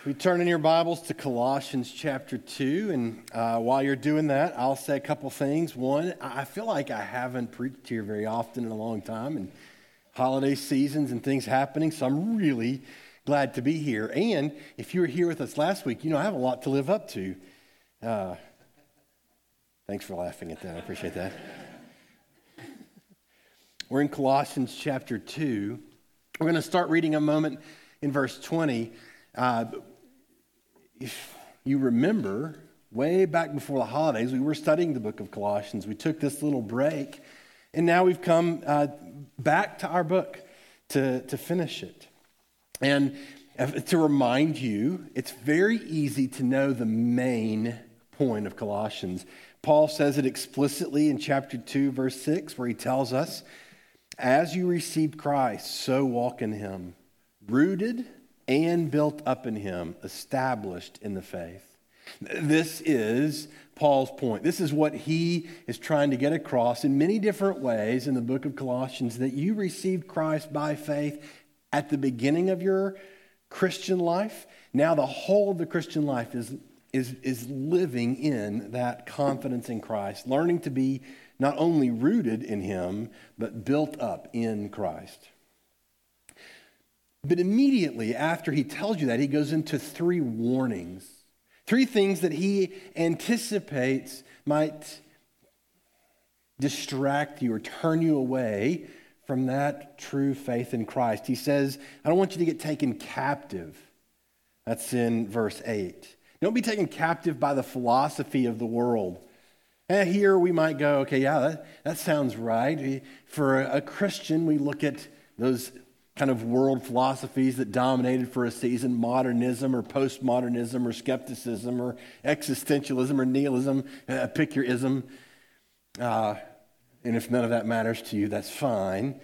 We turn in your Bibles to Colossians chapter 2, and while you're doing that, I'll say a couple things. One, I feel like I haven't preached here very often in a long time, and holiday seasons and things happening, so I'm really glad to be here. And if you were here with us last week, you know I have a lot to live up to. Thanks for laughing at that. I appreciate that. We're in Colossians chapter 2. We're going to start reading a moment in verse 20. If you remember, way back before the holidays, we were studying the book of Colossians. We took this little break, and now we've come back to our book to finish it. And to remind you, it's very easy to know the main point of Colossians. Paul says it explicitly in chapter 2, verse 6, where he tells us, "As you received Christ, so walk in him, rooted and built up in him, established in the faith." This is Paul's point. This is what he is trying to get across in many different ways in the book of Colossians, that you received Christ by faith at the beginning of your Christian life. Now the whole of the Christian life is living in that confidence in Christ, learning to be not only rooted in him, but built up in Christ. But immediately after he tells you that, he goes into three warnings, three things that he anticipates might distract you or turn you away from that true faith in Christ. He says, I don't want you to get taken captive. That's in verse 8. Don't be taken captive by the philosophy of the world. And here we might go, okay, yeah, that sounds right. For a Christian, we look at those kind of world philosophies that dominated for a season, modernism or postmodernism or skepticism or existentialism or nihilism, pick your ism. And if none of that matters to you, that's fine.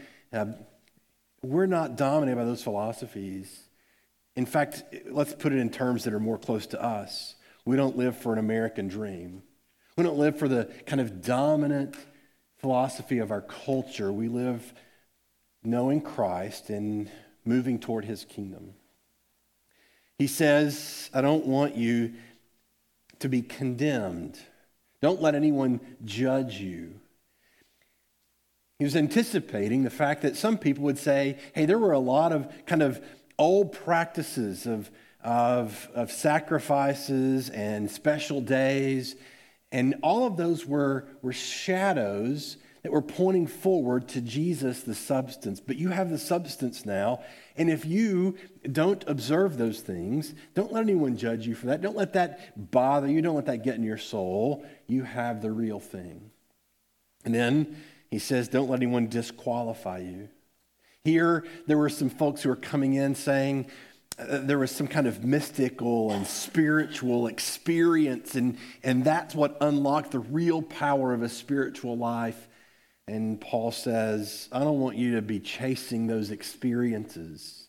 We're not dominated by those philosophies. In fact, let's put it in terms that are more close to us. We don't live for an American dream. We don't live for the kind of dominant philosophy of our culture. We live knowing Christ and moving toward his kingdom. He says, I don't want you to be condemned. Don't let anyone judge you. He was anticipating the fact that some people would say, hey, there were a lot of kind of old practices of sacrifices and special days, and all of those were shadows that were pointing forward to Jesus, the substance. But you have the substance now, and if you don't observe those things, don't let anyone judge you for that. Don't let that bother you. Don't let that get in your soul. You have the real thing. And then he says, don't let anyone disqualify you. Here, there were some folks who were coming in saying there was some kind of mystical and spiritual experience, and that's what unlocked the real power of a spiritual life. And Paul says, I don't want you to be chasing those experiences.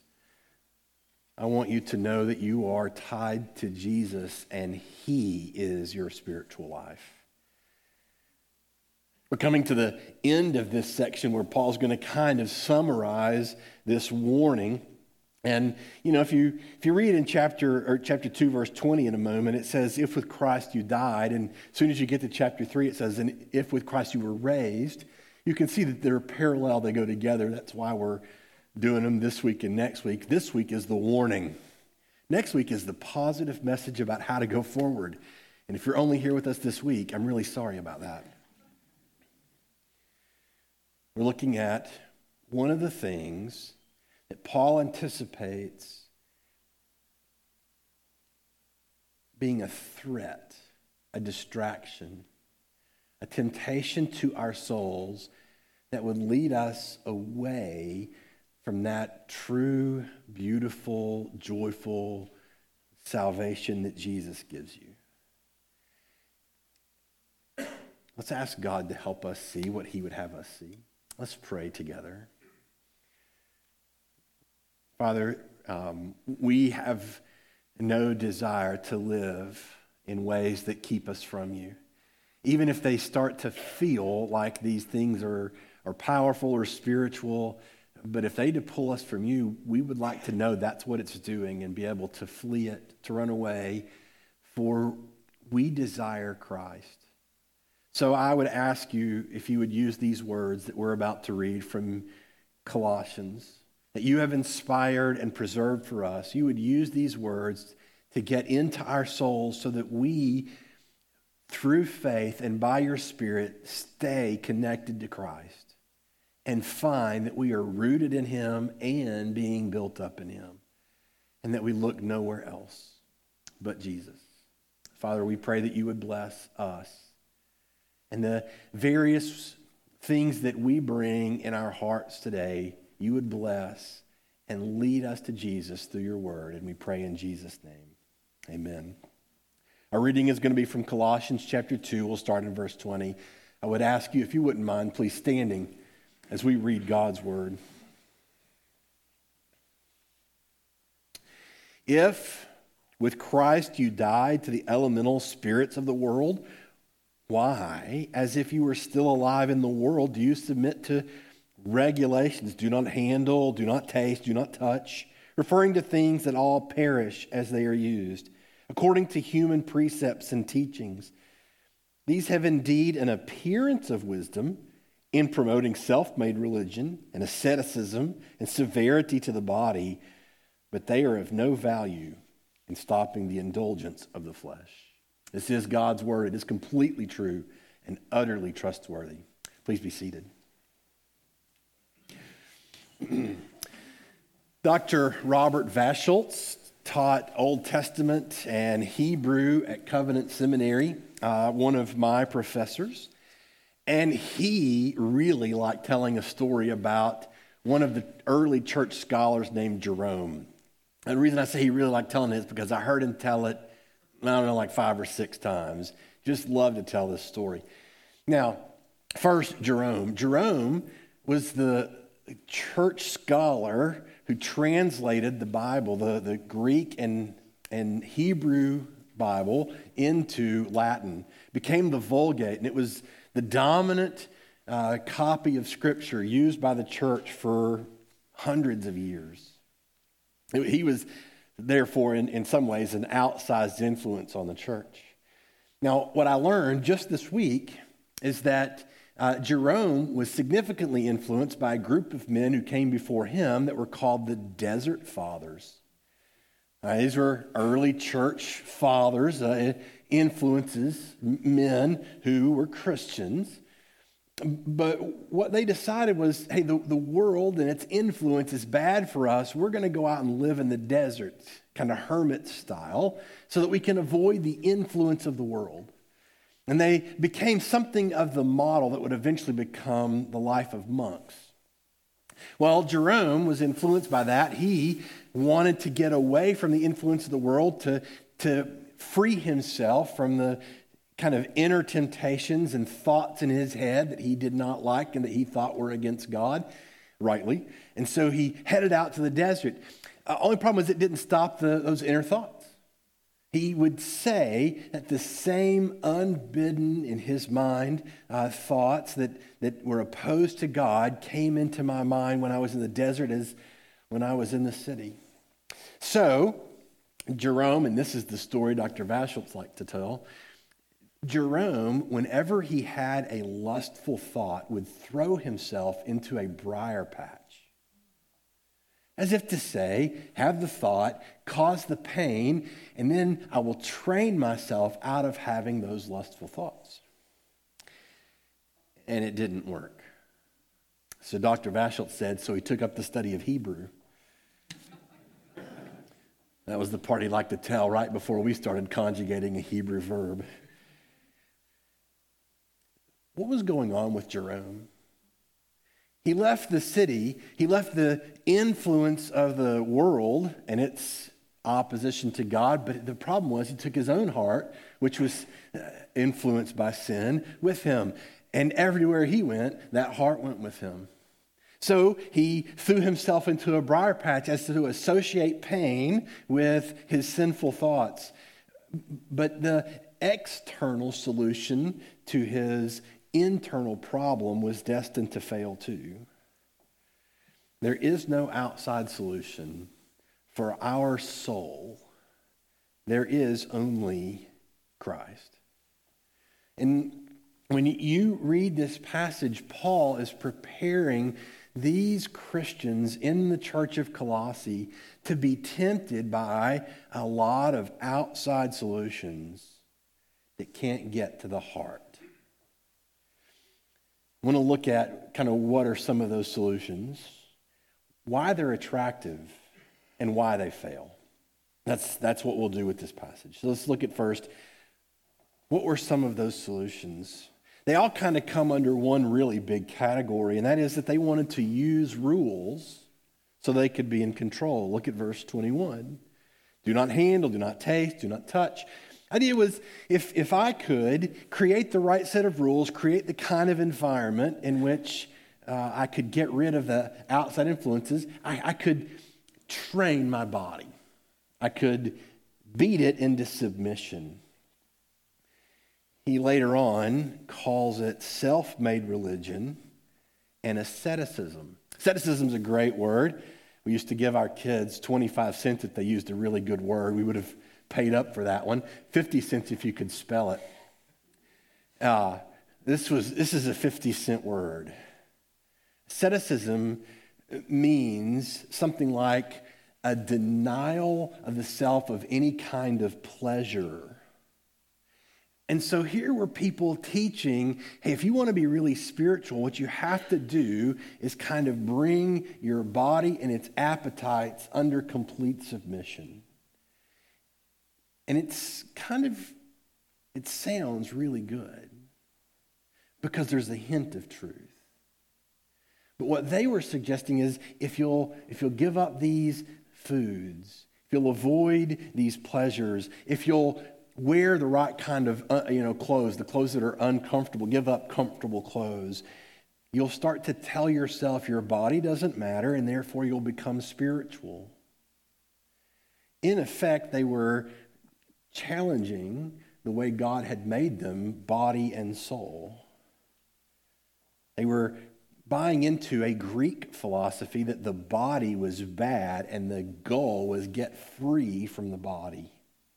I want you to know that you are tied to Jesus and he is your spiritual life. We're coming to the end of this section where Paul's going to kind of summarize this warning. And, you know, if you read in chapter 2, verse 20 in a moment, it says, if with Christ you died. And as soon as you get to chapter 3, it says, and if with Christ you were raised. You can see that they're parallel, they go together. That's why we're doing them this week and next week. This week is the warning. Next week is the positive message about how to go forward. And if you're only here with us this week, I'm really sorry about that. We're looking at one of the things that Paul anticipates being a threat, a distraction, a temptation to our souls that would lead us away from that true, beautiful, joyful salvation that Jesus gives you. Let's ask God to help us see what he would have us see. Let's pray together. Father, we have no desire to live in ways that keep us from you. Even if they start to feel like these things are powerful or spiritual, But if they to pull us from you, we would like to know that's what it's doing and be able to flee it, to run away, for we desire Christ. So I would ask you if you would use these words that we're about to read from Colossians, that you have inspired and preserved for us. You would use these words to get into our souls so that we, through faith and by your Spirit, stay connected to Christ and find that we are rooted in him and being built up in him, and that we look nowhere else but Jesus. Father, we pray that you would bless us and the various things that we bring in our hearts today, you would bless and lead us to Jesus through your word. And we pray in Jesus' name. Amen. Our reading is going to be from Colossians chapter 2. We'll start in verse 20. I would ask you, if you wouldn't mind, please standing as we read God's word. If with Christ you died to the elemental spirits of the world, why, as if you were still alive in the world, do you submit to regulations? Do not handle, do not taste, do not touch, referring to things that all perish as they are used, according to human precepts and teachings. These have indeed an appearance of wisdom in promoting self-made religion and asceticism and severity to the body, but they are of no value in stopping the indulgence of the flesh. This is God's word. It is completely true and utterly trustworthy. Please be seated. Dr. Robert Vaschultz taught Old Testament and Hebrew at Covenant Seminary, one of my professors. And he really liked telling a story about one of the early church scholars named Jerome. And the reason I say he really liked telling it is because I heard him tell it, I don't know, like 5 or 6 times. Just love to tell this story. Now, first, Jerome. Jerome was the church scholar who translated the Bible, the Greek and Hebrew Bible, into Latin. It became the Vulgate, and it was the dominant copy of Scripture used by the church for hundreds of years. He was, therefore, in some ways, an outsized influence on the church. Now, what I learned just this week is that Jerome was significantly influenced by a group of men who came before him that were called the Desert Fathers. These were early church fathers, influences, men who were Christians. But what they decided was, hey, the world and its influence is bad for us. We're going to go out and live in the desert, kind of hermit style, so that we can avoid the influence of the world. And they became something of the model that would eventually become the life of monks. Well, Jerome was influenced by that. He wanted to get away from the influence of the world to free himself from the kind of inner temptations and thoughts in his head that he did not like and that he thought were against God, rightly. And so he headed out to the desert. Only problem was it didn't stop those inner thoughts. He would say that the same unbidden in his mind thoughts that were opposed to God came into my mind when I was in the desert as when I was in the city. So Jerome, and this is the story Dr. Vaschultz liked to tell, Jerome, whenever he had a lustful thought, would throw himself into a briar patch. As if to say, have the thought, cause the pain, and then I will train myself out of having those lustful thoughts. And it didn't work. So Dr. Vaschultz said, so he took up the study of Hebrew. That was the part he liked to tell right before we started conjugating a Hebrew verb. What was going on with Jerome? He left the city, he left the influence of the world and its opposition to God, but the problem was he took his own heart, which was influenced by sin, with him. And everywhere he went, that heart went with him. So he threw himself into a briar patch as to associate pain with his sinful thoughts. But the external solution to his internal problem was destined to fail too. There is no outside solution for our soul. There is only Christ. And when you read this passage, Paul is preparing these Christians in the church of Colossae to be tempted by a lot of outside solutions that can't get to the heart. I want to look at kind of what are some of those solutions, why they're attractive, and why they fail. That's what we'll do with this passage. So let's look at first, what were some of those solutions? They all kind of come under one really big category, and that is that they wanted to use rules so they could be in control. Look at verse 21. Do not handle, do not taste, do not touch. Idea was, if I could create the right set of rules, create the kind of environment in which I could get rid of the outside influences, I could train my body. I could beat it into submission. He later on calls it self-made religion and asceticism. Asceticism is a great word. We used to give our kids 25 cents if they used a really good word. We would have paid up for that one. 50 cents if you could spell it. This is a 50-cent word. Asceticism means something like a denial of the self of any kind of pleasure. And so here were people teaching, hey, if you want to be really spiritual, what you have to do is kind of bring your body and its appetites under complete submission. And it sounds really good because there's a hint of truth. But what they were suggesting is if you'll give up these foods, if you'll avoid these pleasures, if you'll wear the right kind of clothes, the clothes that are uncomfortable, give up comfortable clothes, you'll start to tell yourself your body doesn't matter and therefore you'll become spiritual. In effect, they were challenging the way God had made them, body and soul. They were buying into a Greek philosophy that the body was bad and the goal was get free from the body.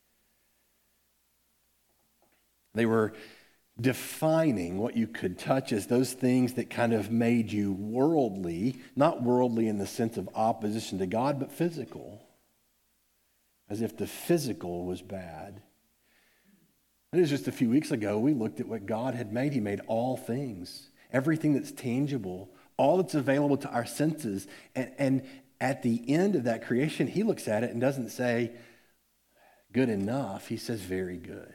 They were defining what you could touch as those things that kind of made you worldly, not worldly in the sense of opposition to God, but physical, as if the physical was bad. It was just a few weeks ago, we looked at what God had made. He made all things, everything that's tangible, all that's available to our senses. And at the end of that creation, he looks at it and doesn't say, good enough. He says, very good.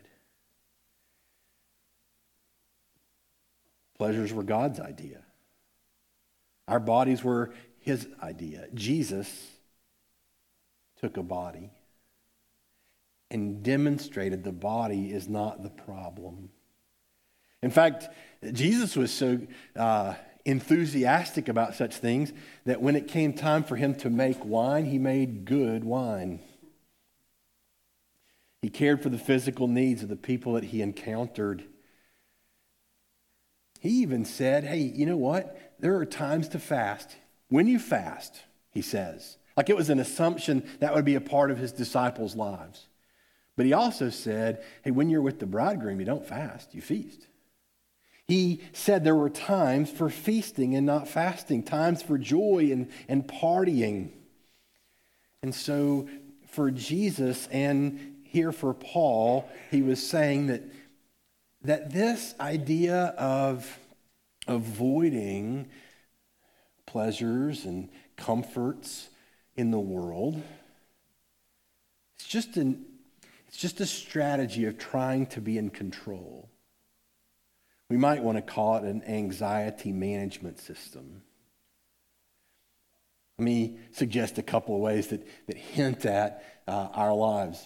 Pleasures were God's idea. Our bodies were his idea. Jesus took a body and demonstrated the body is not the problem. In fact, Jesus was so enthusiastic about such things that when it came time for him to make wine, he made good wine. He cared for the physical needs of the people that he encountered. He even said, hey, you know what? There are times to fast. When you fast, he says. Like it was an assumption that would be a part of his disciples' lives. But he also said, hey, when you're with the bridegroom, you don't fast, you feast. He said there were times for feasting and not fasting, times for joy and partying. And so for Jesus and here for Paul, he was saying that this idea of avoiding pleasures and comforts in the world, it's just a strategy of trying to be in control. We might want to call it an anxiety management system. Let me suggest a couple of ways that hint at our lives.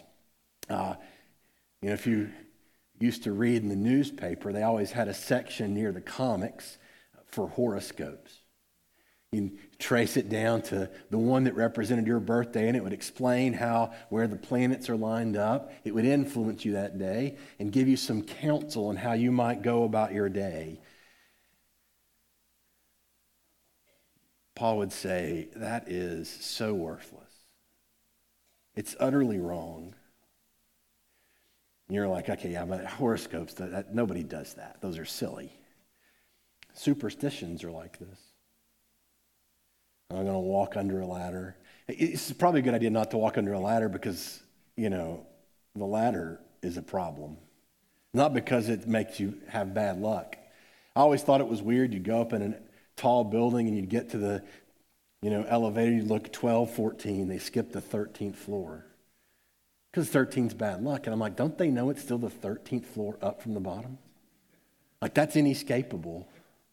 If you used to read in the newspaper, they always had a section near the comics for horoscopes. You can trace it down to the one that represented your birthday, and it would explain where the planets are lined up. It would influence you that day and give you some counsel on how you might go about your day. Paul would say, that is so worthless. It's utterly wrong. And you're like, okay, yeah, but horoscopes, nobody does that. Those are silly. Superstitions are like this. I'm going to walk under a ladder. It's probably a good idea not to walk under a ladder because, the ladder is a problem. Not because it makes you have bad luck. I always thought it was weird. You'd go up in a tall building and you'd get to the, elevator. You'd look 12, 14. They skip the 13th floor. Because 13's bad luck. And I'm like, don't they know it's still the 13th floor up from the bottom? Like, that's inescapable.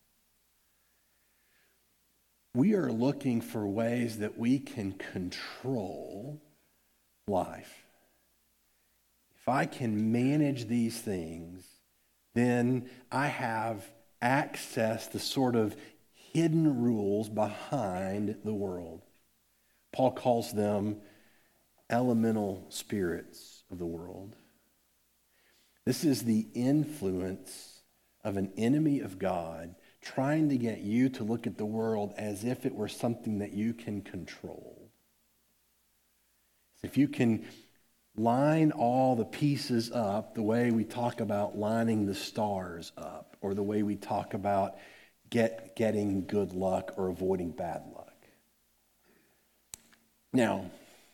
We are looking for ways that we can control life. If I can manage these things, then I have access to sort of hidden rules behind the world. Paul calls them elemental spirits of the world. This is the influence of an enemy of God trying to get you to look at the world as if it were something that you can control. If you can line all the pieces up the way we talk about lining the stars up, or the way we talk about getting good luck or avoiding bad luck. Now,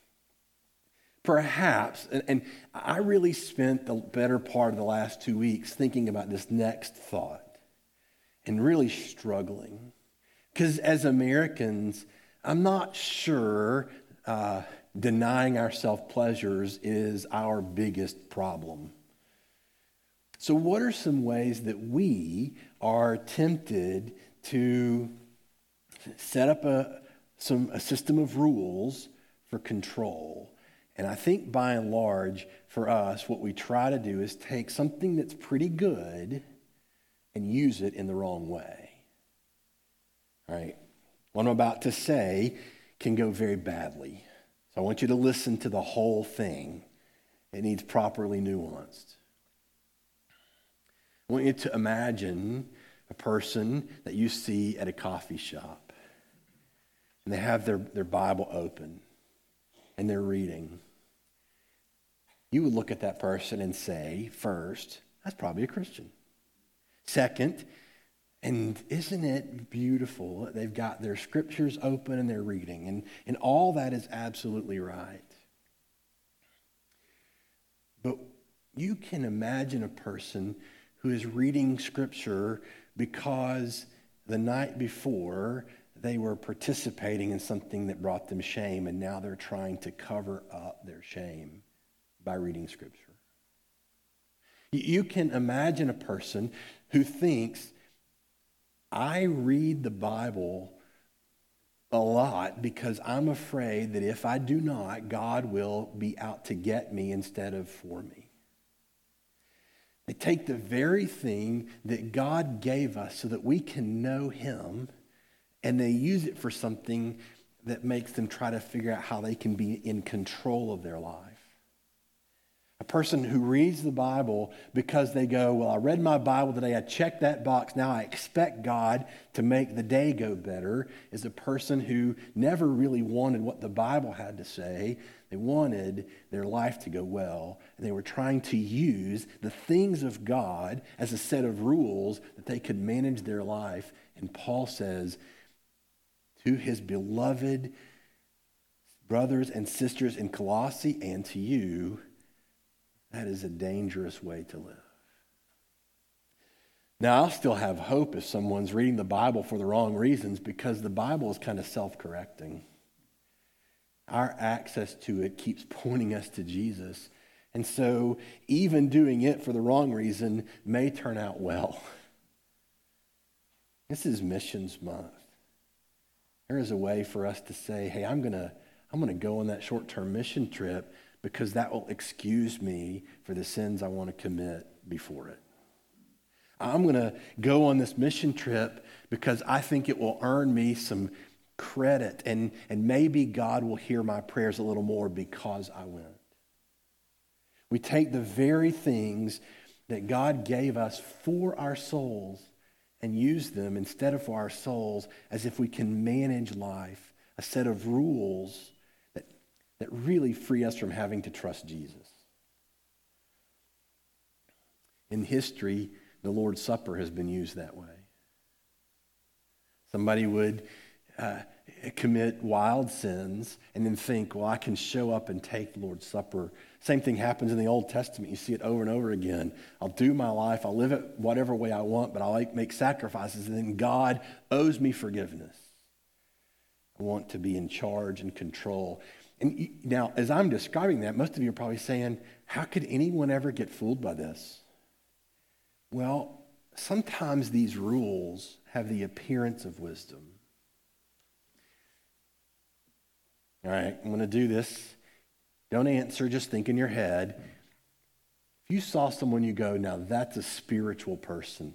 perhaps, and I really spent the better part of the last 2 weeks thinking about this next thought and really struggling. Because as Americans, I'm not sure denying ourselves pleasures is our biggest problem. So what are some ways that we are tempted to set up a system of rules for control? And I think by and large, for us, what we try to do is take something that's pretty good and use it in the wrong way. All right? What I'm about to say can go very badly. So I want you to listen to the whole thing. It needs properly nuanced. I want you to imagine a person that you see at a coffee shop. And they have their Bible open. And they're reading. You would look at that person and say, first, that's probably a Christian. Second, and isn't it beautiful that they've got their scriptures open and they're reading? And all that is absolutely right. But you can imagine a person who is reading scripture because the night before they were participating in something that brought them shame, and now they're trying to cover up their shame by reading scripture. You can imagine a person who thinks, I read the Bible a lot because I'm afraid that if I do not, God will be out to get me instead of for me. They take the very thing that God gave us so that we can know him, and they use it for something that makes them try to figure out how they can be in control of their life. A person who reads the Bible because they go, well, I read my Bible today, I checked that box, now I expect God to make the day go better, is a person who never really wanted what the Bible had to say. They wanted their life to go well, and they were trying to use the things of God as a set of rules that they could manage their life. And Paul says to his beloved brothers and sisters in Colossae and to you, that is a dangerous way to live. Now, I'll still have hope if someone's reading the Bible for the wrong reasons, because the Bible is kind of self-correcting. Our access to it keeps pointing us to Jesus. And so even doing it for the wrong reason may turn out well. This is Missions Month. There is a way for us to say, hey, I'm gonna go on that short-term mission trip because that will excuse me for the sins I want to commit before it. I'm going to go on this mission trip because I think it will earn me some credit, and maybe God will hear my prayers a little more because I went. We take the very things that God gave us for our souls and use them instead of for our souls as if we can manage life, a set of rules that really free us from having to trust Jesus. In history, the Lord's Supper has been used that way. Somebody would commit wild sins and then think, well, I can show up and take the Lord's Supper. Same thing happens in the Old Testament. You see it over and over again. I'll do my life. I'll live it whatever way I want, but I'll make sacrifices, and then God owes me forgiveness. I want to be in charge and control. And now, as I'm describing that, most of you are probably saying, how could anyone ever get fooled by this? Well, sometimes these rules have the appearance of wisdom. All right, I'm going to do this. Don't answer, just think in your head. If you saw someone you go, now that's a spiritual person,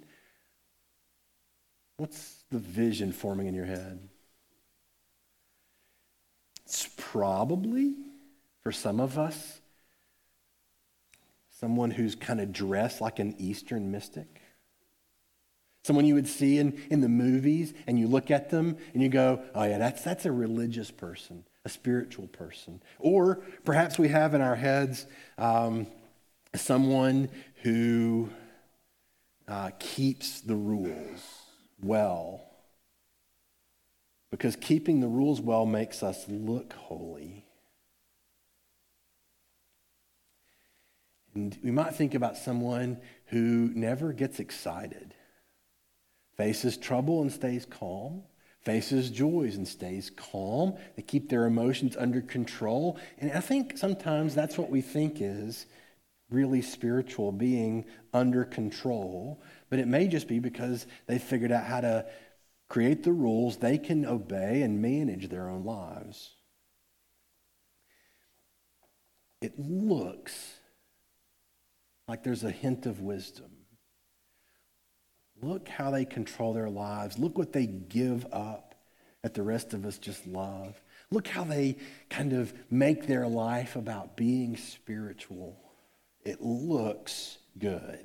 what's the vision forming in your head? It's probably, for some of us, someone who's kind of dressed like an Eastern mystic. Someone you would see in the movies, and you look at them and you go, oh yeah, that's a religious person, a spiritual person. Or perhaps we have in our heads someone who keeps the rules well. Because keeping the rules well makes us look holy. And we might think about someone who never gets excited, faces trouble and stays calm, faces joys and stays calm. They keep their emotions under control. And I think sometimes that's what we think is really spiritual, being under control. But it may just be because they figured out how to create the rules they can obey and manage their own lives. It looks like there's a hint of wisdom. Look how they control their lives. Look what they give up that the rest of us just love. Look how they kind of make their life about being spiritual. It looks good.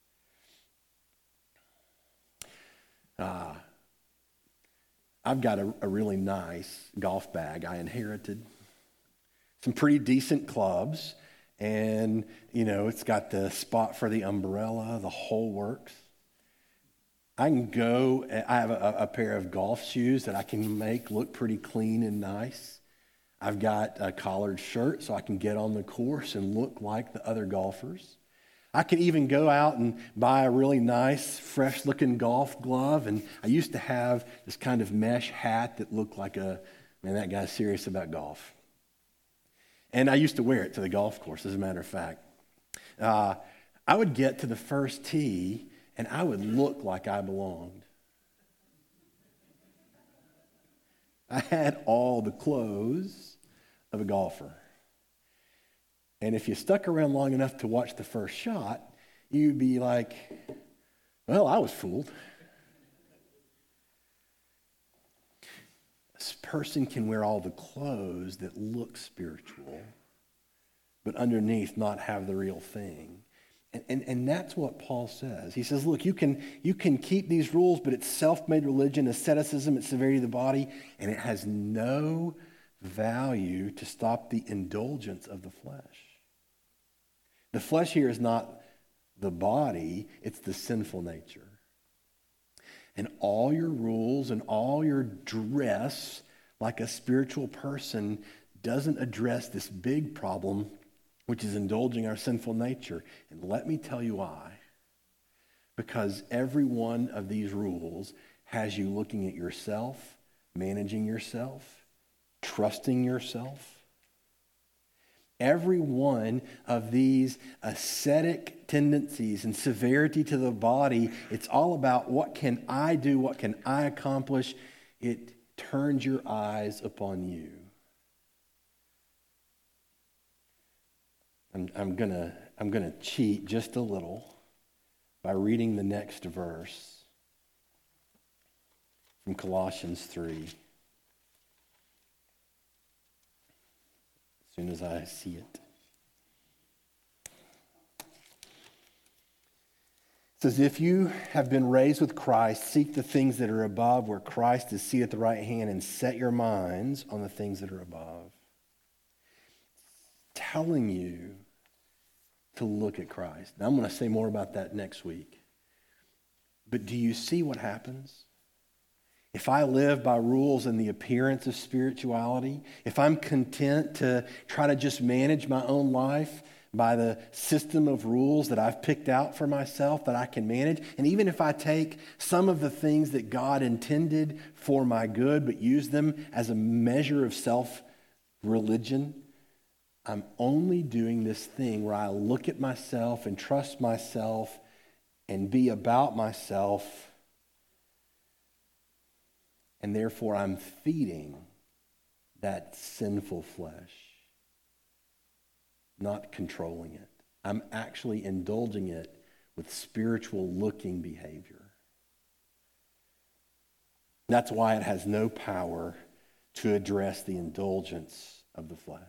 I've got a really nice golf bag I inherited. Some pretty decent clubs. And, it's got the spot for the umbrella, the whole works. I have a pair of golf shoes that I can make look pretty clean and nice. I've got a collared shirt so I can get on the course and look like the other golfers. I can even go out and buy a really nice, fresh-looking golf glove. And I used to have this kind of mesh hat that looked like that guy's serious about golf. And I used to wear it to the golf course, as a matter of fact. I would get to the first tee, and I would look like I belonged. I had all the clothes of a golfer. And if you stuck around long enough to watch the first shot, you'd be like, well, I was fooled. This person can wear all the clothes that look spiritual, but underneath not have the real thing. And that's what Paul says. He says, look, you can keep these rules, but it's self-made religion, asceticism, it's severity of the body, and it has no value to stop the indulgence of the flesh. The flesh here is not the body, it's the sinful nature. And all your rules and all your dress like a spiritual person doesn't address this big problem, which is indulging our sinful nature. And let me tell you why. Because every one of these rules has you looking at yourself, managing yourself, trusting yourself. Every one of these ascetic tendencies and severity to the body, it's all about what can I do, what can I accomplish. It turns your eyes upon you. I'm gonna cheat just a little by reading the next verse from Colossians 3. As soon as I see it. It says, if you have been raised with Christ, seek the things that are above where Christ is seated at the right hand and set your minds on the things that are above. Telling you to look at Christ. Now, I'm going to say more about that next week. But do you see what happens? If I live by rules and the appearance of spirituality, if I'm content to try to just manage my own life by the system of rules that I've picked out for myself that I can manage, and even if I take some of the things that God intended for my good but use them as a measure of self-religion, I'm only doing this thing where I look at myself and trust myself and be about myself, and therefore I'm feeding that sinful flesh, not controlling it. I'm actually indulging it with spiritual looking behavior. That's why it has no power to address the indulgence of the flesh.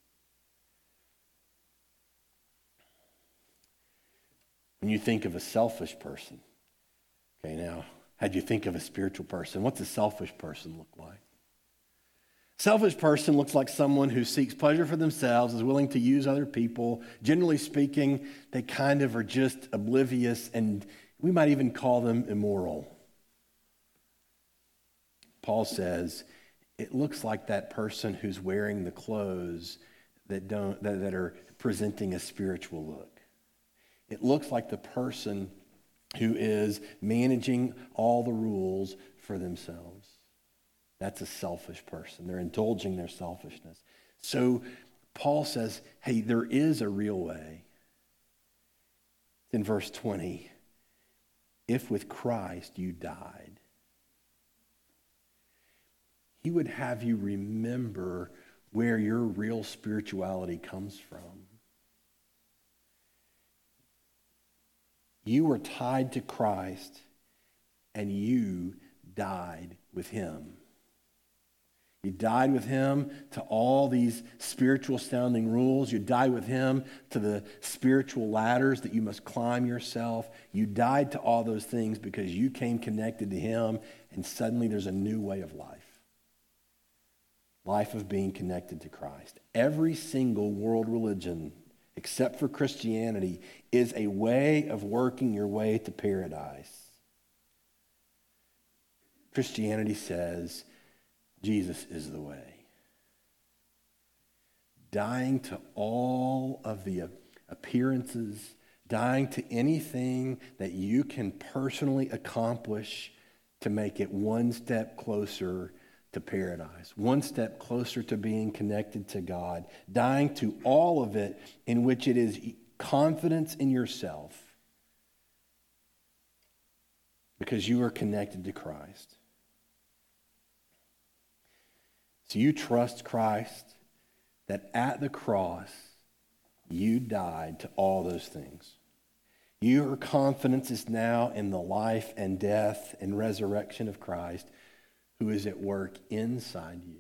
When you think of a selfish person, okay, now, how'd you think of a spiritual person? What's a selfish person look like? Selfish person looks like someone who seeks pleasure for themselves, is willing to use other people. Generally speaking, they kind of are just oblivious, and we might even call them immoral. Paul says it looks like that person who's wearing the clothes that are presenting a spiritual look. It looks like the person who is managing all the rules for themselves. That's a selfish person. They're indulging their selfishness. So Paul says, hey, there is a real way. In verse 20, if with Christ you died, he would have you remember where your real spirituality comes from. You were tied to Christ, and you died with him. You died with him to all these spiritual sounding rules. You died with him to the spiritual ladders that you must climb yourself. You died to all those things because you came connected to him, and suddenly there's a new way of life. Life of being connected to Christ. Every single world religion, except for Christianity, is a way of working your way to paradise. Christianity says Jesus is the way. Dying to all of the appearances, dying to anything that you can personally accomplish to make it one step closer to paradise, one step closer to being connected to God, dying to all of it in which it is confidence in yourself because you are connected to Christ. So you trust Christ that at the cross you died to all those things. Your confidence is now in the life and death and resurrection of Christ, who is at work inside you.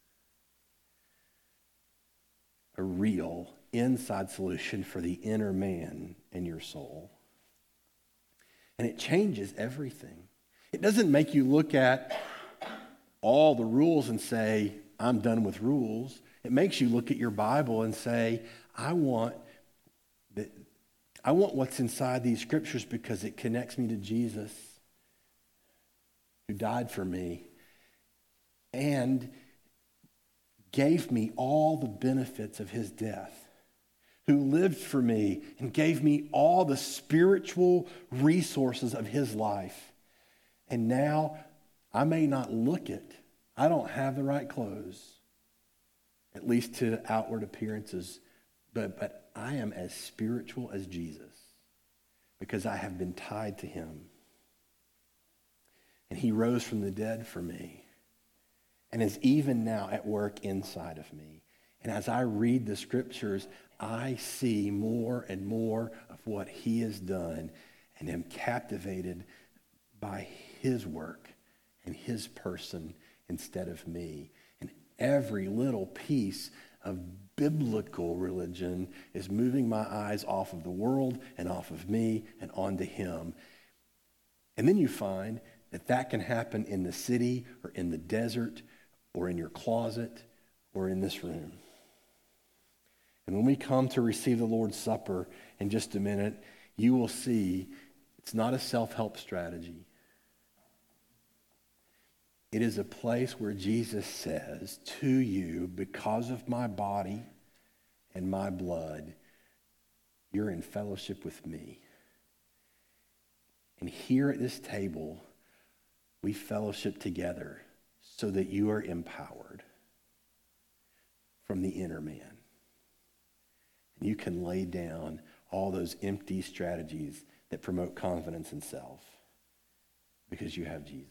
A real inside solution for the inner man in your soul. And it changes everything. It doesn't make you look at all the rules and say, I'm done with rules. It makes you look at your Bible and say, I want what's inside these scriptures because it connects me to Jesus, who died for me and gave me all the benefits of his death, who lived for me and gave me all the spiritual resources of his life. And now I may not look it. I don't have the right clothes, at least to outward appearances, but I am as spiritual as Jesus because I have been tied to him. And he rose from the dead for me and is even now at work inside of me. And as I read the scriptures, I see more and more of what he has done and am captivated by his work and his person instead of me. And every little piece of biblical religion is moving my eyes off of the world and off of me and onto him. And then you find that that can happen in the city or in the desert or in your closet or in this room. And when we come to receive the Lord's Supper in just a minute, you will see it's not a self-help strategy. It is a place where Jesus says to you, because of my body and my blood, you're in fellowship with me. And here at this table, we fellowship together so that you are empowered from the inner man. And you can lay down all those empty strategies that promote confidence in self because you have Jesus.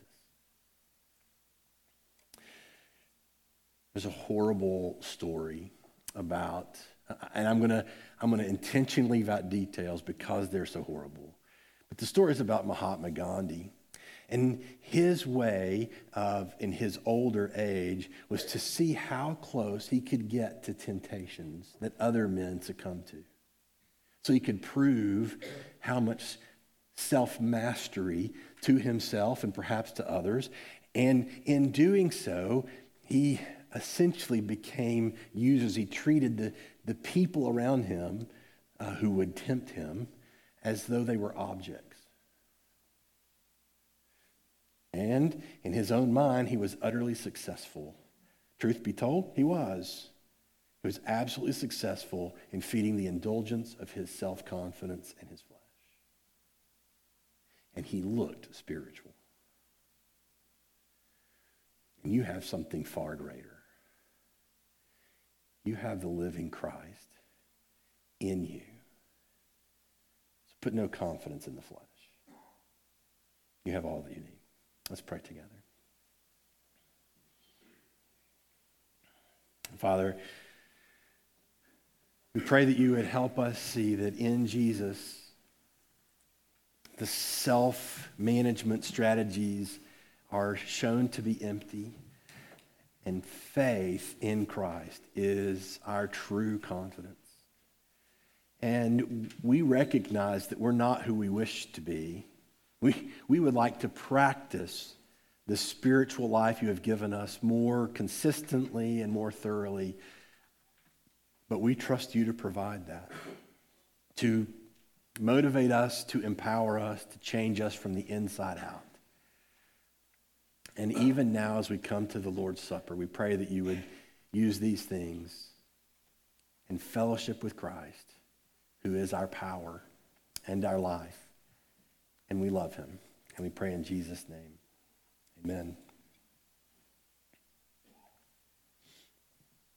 There's a horrible story about, and I'm gonna intentionally leave out details because they're so horrible. But the story is about Mahatma Gandhi. And his way of, in his older age, was to see how close he could get to temptations that other men succumb to. So he could prove how much self-mastery to himself and perhaps to others. And in doing so, he essentially became users. He treated the people around him who would tempt him as though they were objects. And in his own mind, he was utterly successful. Truth be told, he was. He was absolutely successful in feeding the indulgence of his self-confidence and his flesh. And he looked spiritual. And you have something far greater. You have the living Christ in you. So put no confidence in the flesh. You have all that you need. Let's pray together. Father, we pray that you would help us see that in Jesus, the self-management strategies are shown to be empty, and faith in Christ is our true confidence. And we recognize that we're not who we wish to be. We would like to practice the spiritual life you have given us more consistently and more thoroughly. But we trust you to provide that, to motivate us, to empower us, to change us from the inside out. And even now as we come to the Lord's Supper, we pray that you would use these things in fellowship with Christ, who is our power and our life. And we love him. And we pray in Jesus' name. Amen.